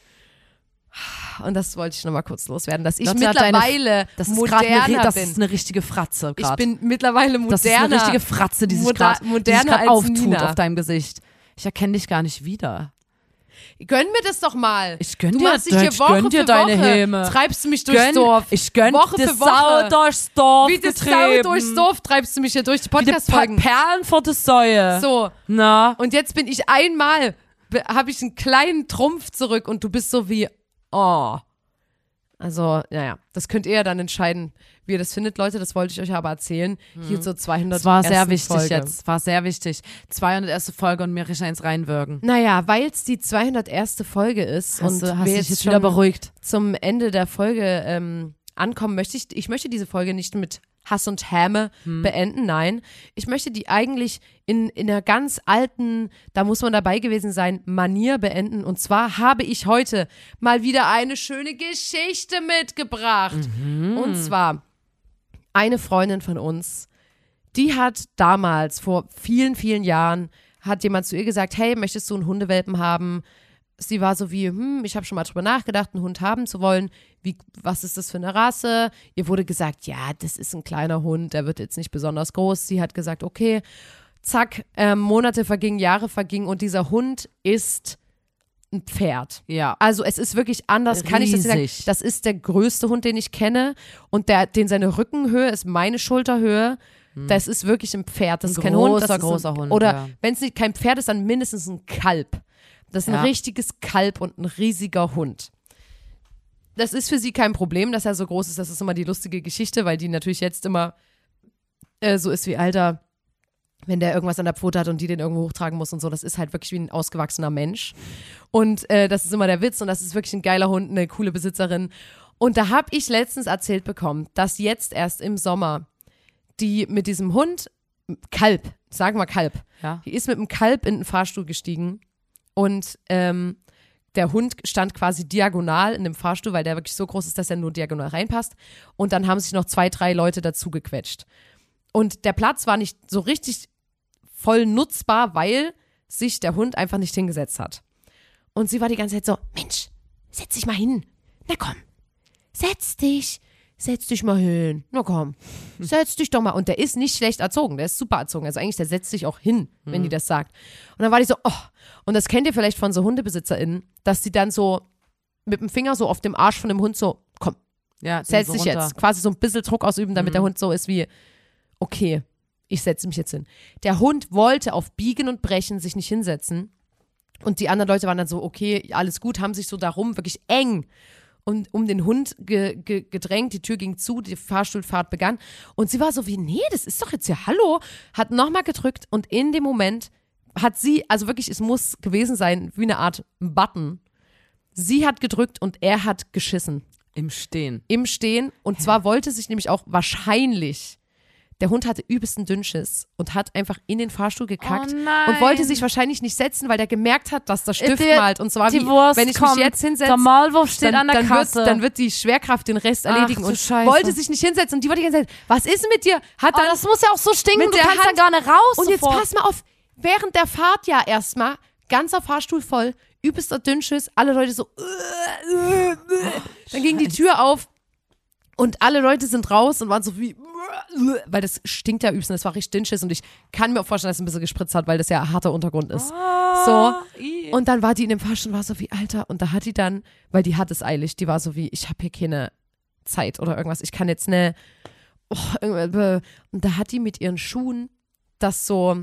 Und das wollte ich nochmal kurz loswerden, dass ich Lotte hat deine- mittlerweile Das ist gerade moderner eine, das bin. ist eine richtige Fratze Ich gerade. bin mittlerweile moderner. Das ist eine richtige Fratze, die sich Moder- gerade moderner als auftut Nina. auf deinem Gesicht. Ich erkenne dich gar nicht wieder. Gönn mir das doch mal. Ich gönn du dir- machst dich hier ich Woche gönn dir für deine Woche. Häme. Treibst du mich durchs Gönn, Dorf. ich gönn Woche dir für Woche. Sau durchs Dorf Wie das Sau getrieben. durchs Dorf treibst du mich hier durch die Wie die Podcast-Folgen. Pa- Perlen vor der Säue. So. Na? Und jetzt bin ich einmal, habe ich einen kleinen Trumpf zurück und du bist so wie, oh. Also, naja, das könnt ihr ja dann entscheiden, wie ihr das findet, Leute. Das wollte ich euch aber erzählen. Hier zur zweihundert. Das war sehr wichtig Folge. jetzt. War sehr wichtig. zweihundert erste Folge und mir richtig eins reinwürgen. Naja, weil es die zweihundertste Folge ist Hast und du, hast wir dich jetzt jetzt wieder schon beruhigt. zum Ende der Folge ähm, ankommen, möchte ich, ich möchte diese Folge nicht mit Hass und Häme Hm. beenden, nein. Ich möchte die eigentlich in, in einer ganz alten, da muss man dabei gewesen sein, Manier beenden. Und zwar habe ich heute mal wieder eine schöne Geschichte mitgebracht. Mhm. Und zwar eine Freundin von uns, die hat damals, vor vielen, vielen Jahren, hat jemand zu ihr gesagt, hey, möchtest du einen Hundewelpen haben? Sie war so wie, hm, ich habe schon mal drüber nachgedacht, einen Hund haben zu wollen. Wie, was ist das für eine Rasse? Ihr wurde gesagt, ja, das ist ein kleiner Hund, der wird jetzt nicht besonders groß. Sie hat gesagt, okay, zack, ähm, Monate vergingen, Jahre vergingen und dieser Hund ist ein Pferd. Ja. Also es ist wirklich anders, kann ich das nicht sagen. Riesig. Das ist der größte Hund, den ich kenne und der, den seine Rückenhöhe ist meine Schulterhöhe. Das ist wirklich ein Pferd, das Ein ist kein Hund. Das großer, ist großer ein, Hund, Oder ja. wenn es nicht kein Pferd ist, dann mindestens ein Kalb. Das ist ein Ja. richtiges Kalb und ein riesiger Hund. Das ist für sie kein Problem, dass er so groß ist. Das ist immer die lustige Geschichte, weil die natürlich jetzt immer äh, so ist wie, Alter, wenn der irgendwas an der Pfote hat und die den irgendwo hochtragen muss und so. Das ist halt wirklich wie ein ausgewachsener Mensch. Und äh, das ist immer der Witz und das ist wirklich ein geiler Hund, eine coole Besitzerin. Und da habe ich letztens erzählt bekommen, dass jetzt erst im Sommer die mit diesem Hund, Kalb, sagen wir Kalb, Ja. die ist mit dem Kalb in den Fahrstuhl gestiegen und ähm, der Hund stand quasi diagonal in dem Fahrstuhl, weil der wirklich so groß ist, dass er nur diagonal reinpasst. Und dann haben sich noch zwei, drei Leute dazu gequetscht. Und der Platz war nicht so richtig voll nutzbar, weil sich der Hund einfach nicht hingesetzt hat. Und sie war die ganze Zeit so, Mensch, setz dich mal hin. Na komm, setz dich. Setz dich mal hin. Na komm, setz dich doch mal. Und der ist nicht schlecht erzogen, der ist super erzogen. Also eigentlich, der setzt sich auch hin, wenn die das sagt. Und dann war die so, oh. Und das kennt ihr vielleicht von so HundebesitzerInnen, dass die dann so mit dem Finger so auf dem Arsch von dem Hund so, komm, Ja, setz so dich runter. jetzt. Quasi so ein bisschen Druck ausüben, damit der Hund so ist wie, okay, ich setze mich jetzt hin. Der Hund wollte auf Biegen und Brechen sich nicht hinsetzen. Und die anderen Leute waren dann so, okay, alles gut, haben sich so darum wirklich eng und um den Hund ge, ge, gedrängt, die Tür ging zu, die Fahrstuhlfahrt begann und sie war so wie, nee, das ist doch jetzt hier, hallo, hat nochmal gedrückt und in dem Moment hat sie, also wirklich, es muss gewesen sein, wie eine Art Button, sie hat gedrückt und er hat geschissen. Im Stehen. Im Stehen. Und zwar wollte sich nämlich auch wahrscheinlich, der Hund hatte übelsten Dünnschiss und hat einfach in den Fahrstuhl gekackt Oh nein. und wollte sich wahrscheinlich nicht setzen, weil der gemerkt hat, dass der Stift Der- malt. Und zwar, die wie, Wurst wenn ich kommt, mich jetzt hinsetze, der Maulwurf steht dann, an der dann, Kasse. wird, dann wird die Schwerkraft den Rest Ach, erledigen. du Und Scheiße. wollte sich nicht hinsetzen. Und die wollte die ganze Zeit, was ist mit dir? Hat Oh, dann das muss ja auch so stinken, mit du der kannst Hand- da gar nicht raus Und jetzt sofort. pass mal auf, während der Fahrt ja erstmal, ganzer Fahrstuhl voll, übelster Dünnschiss, alle Leute so, äh, äh, äh. Dann ging die Tür auf und alle Leute sind raus und waren so wie, weil das stinkt ja übelst, das war richtig Dünnschiss und ich kann mir auch vorstellen, dass es ein bisschen gespritzt hat, weil das ja harter Untergrund ist. So. Und dann war die in dem Fahrstuhl und war so wie, Alter, und da hat die dann, weil die hat es eilig, die war so wie, ich habe hier keine Zeit oder irgendwas, ich kann jetzt ne, oh, irgendwas- und da hat die mit ihren Schuhen das so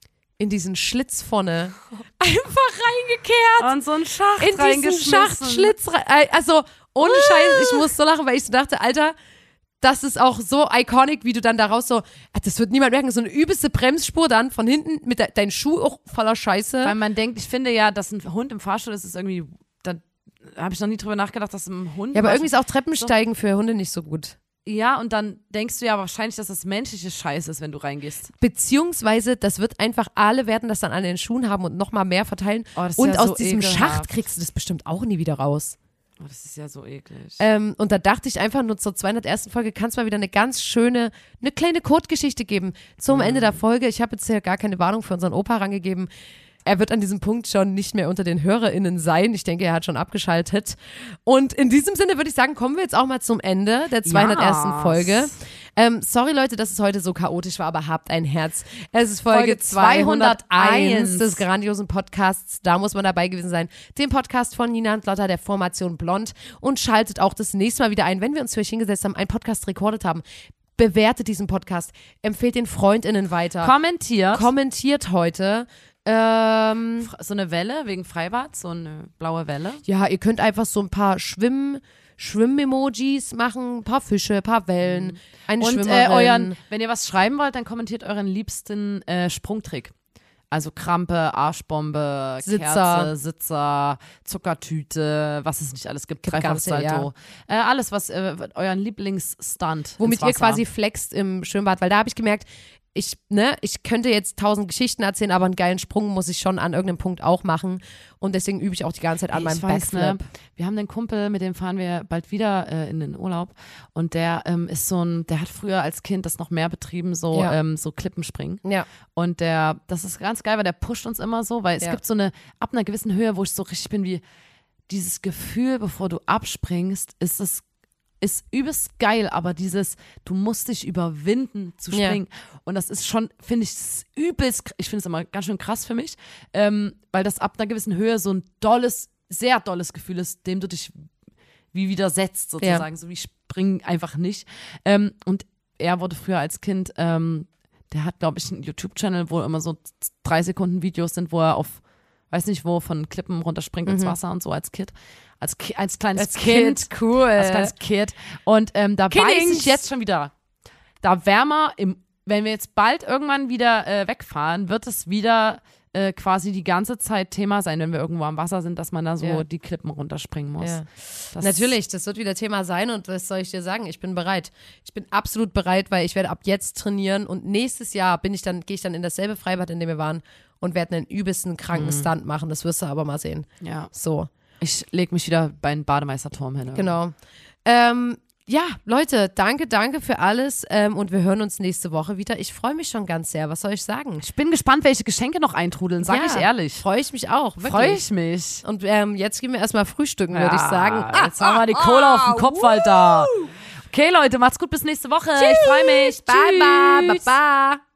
in diesen Schlitz vorne einfach reingekehrt. Und so ein Schacht In diesen reingeschmissen. Schacht, Schlitz rein. äh, Also, ohne Scheiß, ich muss so lachen, weil ich so dachte, Alter, das ist auch so iconic, wie du dann daraus so, äh, das wird niemand merken, so eine übelste Bremsspur dann von hinten mit de deinem Schuh auch voller Scheiße. Weil man denkt, ich finde ja, dass ein Hund im Fahrstuhl ist, ist irgendwie, da habe ich noch nie drüber nachgedacht, dass ein Hund. Ja, aber im irgendwie ist auch Treppensteigen für Hunde nicht so gut. Ja, und dann denkst du ja wahrscheinlich, dass das menschliche Scheiß ist, wenn du reingehst. Beziehungsweise, das wird einfach, alle werden das dann an den Schuhen haben und nochmal mehr verteilen. Oh, das ist und ja aus so diesem ekelhaft. Schacht kriegst du das bestimmt auch nie wieder raus. Oh, das ist ja so eklig. Ähm, und da dachte ich einfach nur zur zweihundertersten Folge, kann es mal wieder eine ganz schöne, eine kleine Code-Geschichte geben zum Ende der Folge. Ich habe jetzt ja gar keine Warnung für unseren Opa rangegeben. Er wird an diesem Punkt schon nicht mehr unter den HörerInnen sein. Ich denke, er hat schon abgeschaltet. Und in diesem Sinne würde ich sagen, kommen wir jetzt auch mal zum Ende der zweihundertersten Yes. Folge. Ähm, sorry Leute, dass es heute so chaotisch war, aber habt ein Herz. Es ist Folge, Folge zweihunderteins zweihunderteins des grandiosen Podcasts. Da muss man dabei gewesen sein. Dem Podcast von Nina und Lotta, der Formation Blond. Und schaltet auch das nächste Mal wieder ein, wenn wir uns für euch hingesetzt haben, einen Podcast rekordet haben. Bewertet diesen Podcast. Empfehlt den FreundInnen weiter. Kommentiert. Kommentiert heute. Ähm, So eine Welle wegen Freibad, so eine blaue Welle. ja, ihr könnt einfach so ein paar Schwimm, Schwimm-Emojis machen, ein paar Fische, ein paar Wellen, eine Und äh, Schwimmerin. euren, wenn ihr was schreiben wollt, dann kommentiert euren liebsten äh, Sprungtrick. Also Krampe, Arschbombe, Sitzer. Kerze, Sitzer, Zuckertüte, was es nicht alles gibt, Gibt ganz viel, Dreifachsalto. Äh, alles, was äh, euren Lieblingsstunt Womit ins ihr Wasser. quasi flext im Schwimmbad, weil da habe ich gemerkt, ich, ne, ich könnte jetzt tausend Geschichten erzählen, aber einen geilen Sprung muss ich schon an irgendeinem Punkt auch machen und deswegen übe ich auch die ganze Zeit an Ich meinem weiß, ne, Backflip. wir haben den Kumpel, mit dem fahren wir bald wieder äh, in den Urlaub und der ähm, ist so ein, der hat früher als Kind das noch mehr betrieben, so, Ja. ähm, so Klippenspringen. Ja, Und der, das ist ganz geil, weil der pusht uns immer so, weil es Ja. gibt so eine, ab einer gewissen Höhe, wo ich so richtig bin wie, dieses Gefühl, bevor du abspringst, ist es, ist übelst geil, aber dieses, du musst dich überwinden zu Ja. springen. Und das ist schon, finde ich, das ist übelst, ich finde es immer ganz schön krass für mich, ähm, weil das ab einer gewissen Höhe so ein dolles, sehr dolles Gefühl ist, dem du dich wie widersetzt sozusagen, so wie ich spring einfach nicht. Ähm, und er wurde früher als Kind, ähm, der hat, glaube ich, einen YouTube-Channel, wo immer so drei Sekunden Videos sind, wo er auf, weiß nicht wo, von Klippen runterspringt ins Wasser und so als Kind. Als, Ki als kleines als Kind. Kind, cool. Als kleines Kind. Und ähm, da weiß Kiddings. ich jetzt schon wieder, da wärmer, im, wenn wir jetzt bald irgendwann wieder äh, wegfahren, wird es wieder äh, quasi die ganze Zeit Thema sein, wenn wir irgendwo am Wasser sind, dass man da so Ja. die Klippen runterspringen muss. Ja. Das Natürlich, das wird wieder Thema sein und was soll ich dir sagen? Ich bin bereit. Ich bin absolut bereit, weil ich werde ab jetzt trainieren und nächstes Jahr bin ich dann, gehe ich dann in dasselbe Freibad, in dem wir waren und werde einen übelsten kranken Stunt machen. Das wirst du aber mal sehen. Ja. So, Ich lege mich wieder bei den Bademeisterturm hin. genau. Ähm, ja, Leute, danke, danke für alles ähm, und wir hören uns nächste Woche wieder. Ich freue mich schon ganz sehr. Was soll ich sagen? Ich bin gespannt, welche Geschenke noch eintrudeln, sag Ja, ich ehrlich. Freue ich mich auch. Wirklich. Freue ich mich. Und ähm, jetzt gehen wir erstmal frühstücken, würde ich sagen. Ah, jetzt haben wir die Kohle auf dem Kopf, Alter. Okay, Leute, macht's gut, bis nächste Woche. Ich freue mich. Bye, bye, bye, Tschüss. bye.